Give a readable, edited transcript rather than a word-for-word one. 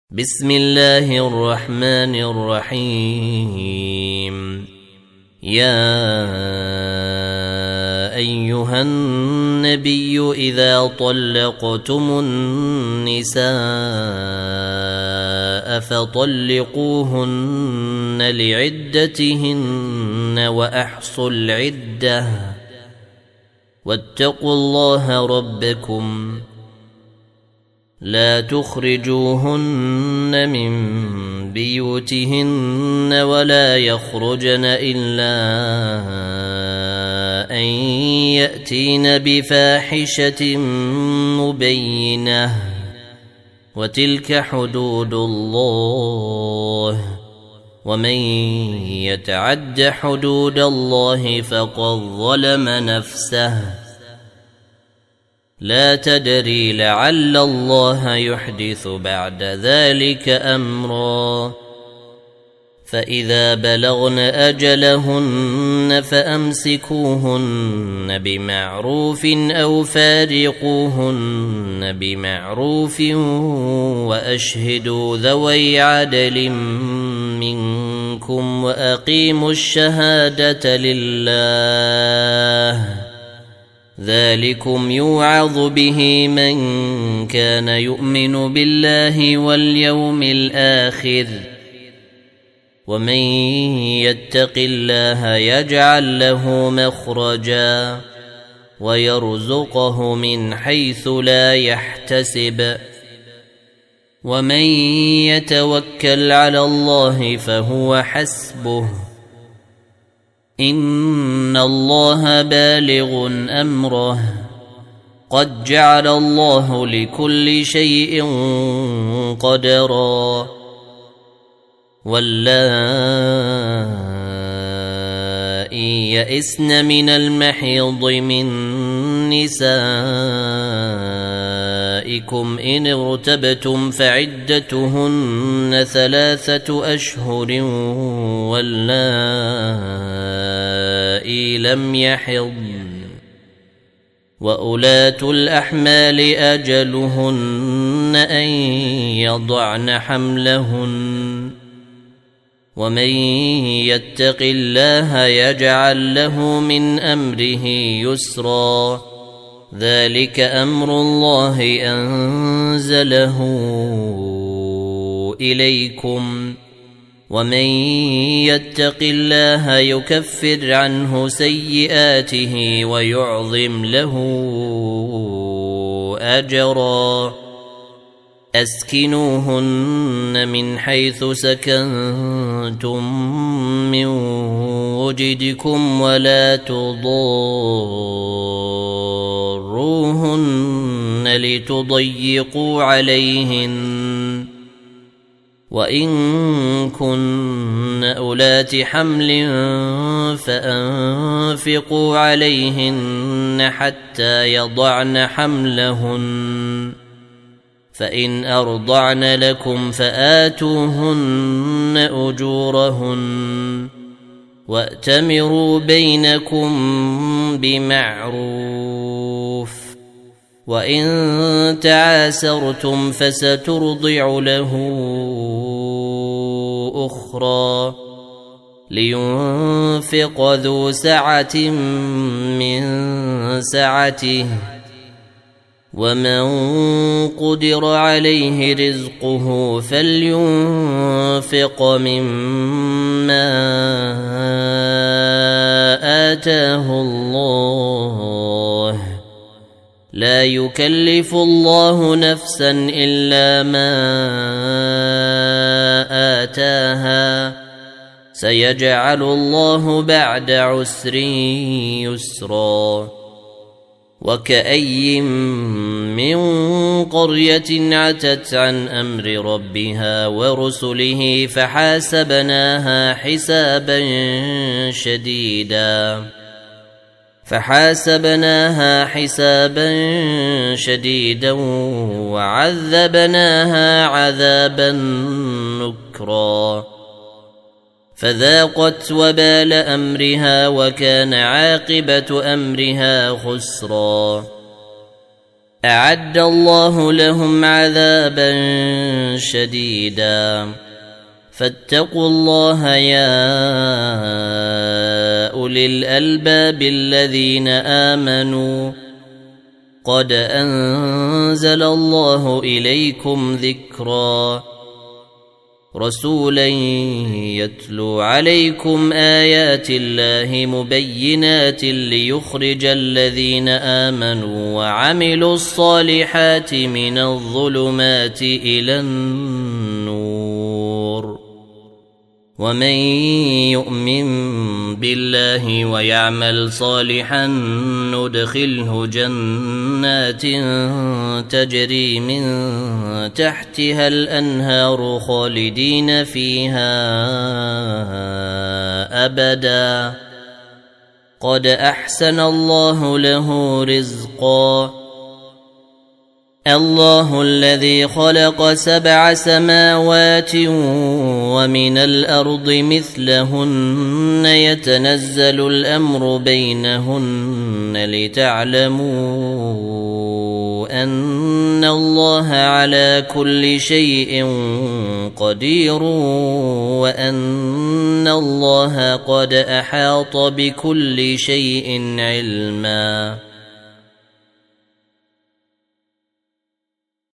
بسم الله الرحمن الرحيم. يا أيها النبي إذا طلقتم النساء فطلقوهن لعدتهن وأحصوا العدة واتقوا الله ربكم لا تخرجوهن من بيوتهن ولا يخرجن إلا أن يأتين بفاحشة مبينة وتلك حدود الله ومن يتعد حدود الله فقد ظلم نفسه لا تدري لعل الله يحدث بعد ذلك أمرا. فإذا بلغن أجلهن فأمسكوهن بمعروف أو فارقوهن بمعروف وأشهدوا ذوي عدل منكم وأقيموا الشهادة لله ذلكم يوعظ به من كان يؤمن بالله واليوم الآخر ومن يتق الله يجعل له مخرجا ويرزقه من حيث لا يحتسب ومن يتوكل على الله فهو حسبه إن الله بالغ أمره قد جعل الله لكل شيء قدرا. واللائي يئسن من المحيض من نسائكم إن ارتبتم فعدتهن 3 أشهر واللائي لم يحضن وأولاة الأحمال أجلهن أن يضعن حملهن ومن يتق الله يجعل له من أمره يسرا ذلك أمر الله أنزله إليكم ومن يتق الله يكفر عنه سيئاته ويعظم له أجرا. أسكنوهن من حيث سكنتم من وجدكم ولا تضاروهن لتضيقوا عليهن وإن كن أولات حمل فأنفقوا عليهن حتى يضعن حملهن فإن أرضعن لكم فآتوهن أجورهن وأتمروا بينكم بمعروف وإن تعاسرتم فسترضع له أخرى لينفق ذو سعة من سعته ومن قدر عليه رزقه فلينفق مما آتاه الله لا يكلف الله نفسا إلا ما آتاها سيجعل الله بعد عسر يسرا. وكأي من قرية عتت عن أمر ربها ورسله فحاسبناها حسابا شديدا وعذبناها عذابا نكرا فذاقت وبال أمرها وكان عاقبة أمرها خسرا. أعد الله لهم عذابا شديدا فاتقوا الله يا أولي الألباب الذين آمنوا قد أنزل الله إليكم ذكرا رسولا يتلو عليكم آيات الله مبينات ليخرج الذين آمنوا وعملوا الصالحات من الظلمات إلى النور ومن يؤمن بالله ويعمل صالحا ندخله جنات تجري من تحتها الأنهار خالدين فيها أبدا قد أحسن الله له رزقا الله الذي خلق 7 سماوات ومن الأرض مثلهن يتنزل الأمر بينهن لتعلموا أن الله على كل شيء قدير وأن الله قد أحاط بكل شيء علما